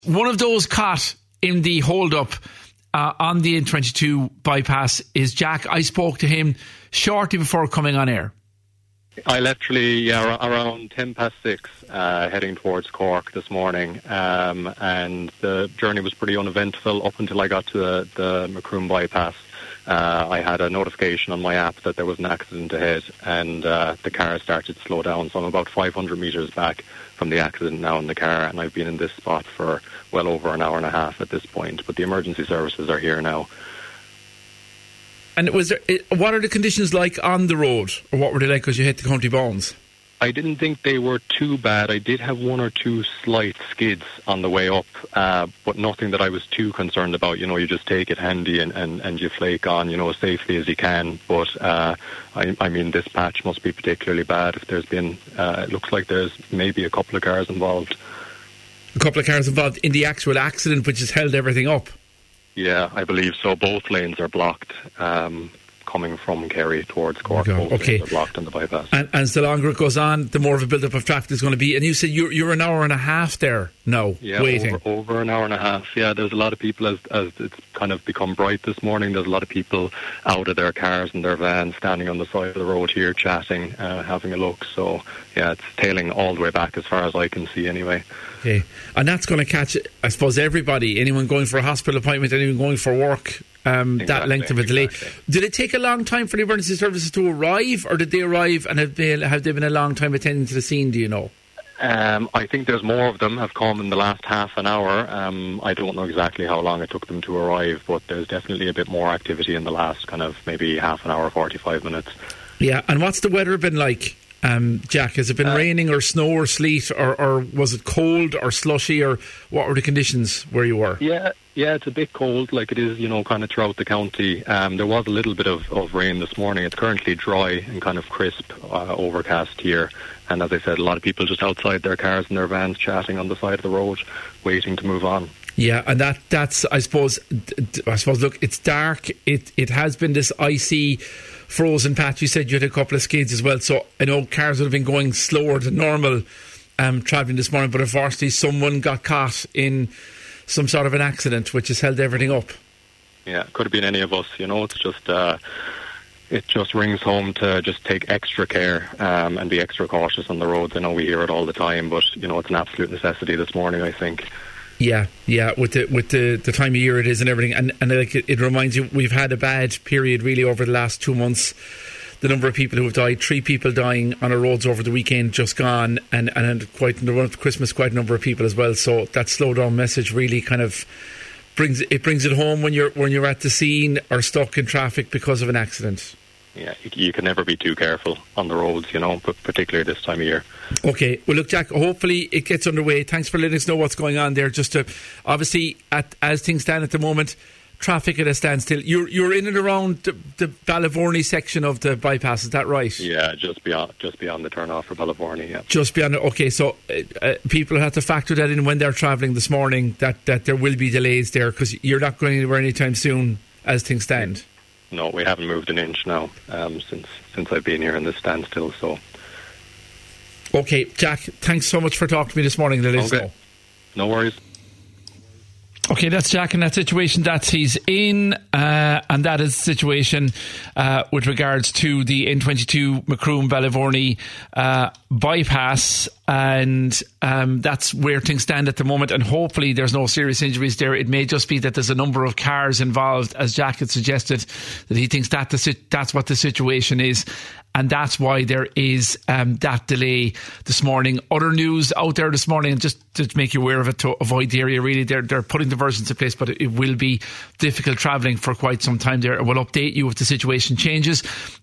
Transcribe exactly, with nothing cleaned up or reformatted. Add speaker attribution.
Speaker 1: One of those caught in the hold-up uh, on the N twenty-two bypass is Jack. I spoke to him shortly before coming on air.
Speaker 2: I literally, yeah, around ten past six, uh, heading towards Cork this morning, um, and the journey was pretty uneventful up until I got to the, the Macroom bypass. Uh, I had a notification on my app that there was an accident ahead, and uh, the car started to slow down. So I'm about five hundred metres back from the accident now in the car, and I've been in this spot for well over an hour and a half at this point. But the emergency services are here now.
Speaker 1: And was there, what are the conditions like on the road, or what were they like as you hit the County Bones?
Speaker 2: I didn't think they were too bad. I did have one or two slight skids on the way up, uh, but nothing that I was too concerned about. You know, you just take it handy and, and, and you flake on, you know, as safely as you can. But, uh, I, I mean, this patch must be particularly bad if there's been, uh, it looks like there's maybe a couple of cars involved.
Speaker 1: A couple of cars involved in the actual accident, which has held everything up?
Speaker 2: Yeah, I believe so. Both lanes are blocked. Um, coming from Kerry towards Cork.
Speaker 1: Oh,
Speaker 2: both
Speaker 1: okay.
Speaker 2: lanes are blocked on the bypass.
Speaker 1: And, and the longer it goes on, the more of a build-up of traffic there's going to be. And you said you're, you're an hour and a half there now,
Speaker 2: yeah,
Speaker 1: waiting.
Speaker 2: Over, over an hour and a half. Yeah, there's a lot of people, as, as it's kind of become bright this morning, there's a lot of people out of their cars and their vans, standing on the side of the road here, chatting, uh, having a look. So, yeah, it's tailing all the way back as far as I can see anyway.
Speaker 1: Okay. And that's going to catch, I suppose, everybody, anyone going for a hospital appointment, anyone going for work, um, exactly, that length of a delay. Exactly. Did it take a long time for the emergency services to arrive, or did they arrive and have they, have they been a long time attending to the scene, do you know?
Speaker 2: Um, I think there's more of them have come in the last half an hour. Um, I don't know exactly how long it took them to arrive, but there's definitely a bit more activity in the last kind of maybe half an hour, forty-five minutes.
Speaker 1: Yeah, and what's the weather been like? Um, Jack, has it been uh, raining or snow or sleet, or, or was it cold or slushy, or what were the conditions where you were?
Speaker 2: Yeah, yeah, it's a bit cold, like it is, you know, kind of throughout the county. Um, there was a little bit of, of rain this morning. It's currently dry and kind of crisp, uh, overcast here. And as I said, a lot of people just outside their cars and their vans chatting on the side of the road, waiting to move on.
Speaker 1: Yeah, and that that's, I suppose, I suppose, look, it's dark. It it has been this icy, frozen patch. You said you had a couple of skids as well, so I know cars would have been going slower than normal um, travelling this morning, but unfortunately someone got caught in some sort of an accident which has held everything up.
Speaker 2: Yeah, it could have been any of us, you know. It's just uh, it just rings home to just take extra care um, and be extra cautious on the roads. I know we hear it all the time, but you know, it's an absolute necessity this morning, I think.
Speaker 1: Yeah, yeah, with the with the, the time of year it is and everything, and, and like it, it reminds you, we've had a bad period really over the last two months. The number of people who have died, three people dying on our roads over the weekend just gone, and, and quite in the run up to Christmas, quite a number of people as well. So that slow down message really kind of brings it brings it home when you're when you're at the scene or stuck in traffic because of an accident.
Speaker 2: Yeah, you, you can never be too careful on the roads, you know, but particularly this time of year.
Speaker 1: Okay, well look, Jack, hopefully it gets underway. Thanks for letting us know what's going on there. Just to, obviously, at, as things stand at the moment, traffic at a standstill. You're you're in and around the, the Ballyvourney section of the bypass, is that right?
Speaker 2: Yeah, just beyond just beyond the turn-off for Ballyvourney, yeah.
Speaker 1: Just beyond it, okay, so uh, uh, people have to factor that in when they're travelling this morning, that, that there will be delays there, because you're not going anywhere anytime soon as things stand.
Speaker 2: No, we haven't moved an inch now um, since since I've been here in this standstill. So,
Speaker 1: okay, Jack, thanks so much for talking to me this morning. Let us
Speaker 2: okay.
Speaker 1: know.
Speaker 2: No worries.
Speaker 1: Okay, that's Jack in that situation that he's in, uh, and that is the situation uh, with regards to the N twenty-two Macroom Ballyvourney uh, bypass, and um, that's where things stand at the moment, and hopefully there's no serious injuries there. It may just be that there's a number of cars involved, as Jack had suggested, that he thinks that the, that's what the situation is, and that's why there is um, that delay this morning. Other news out there this morning, and just to make you aware of it, to avoid the area really, they're, they're putting diversions in place, but it, it will be difficult travelling for quite some time there. We'll update you if the situation changes.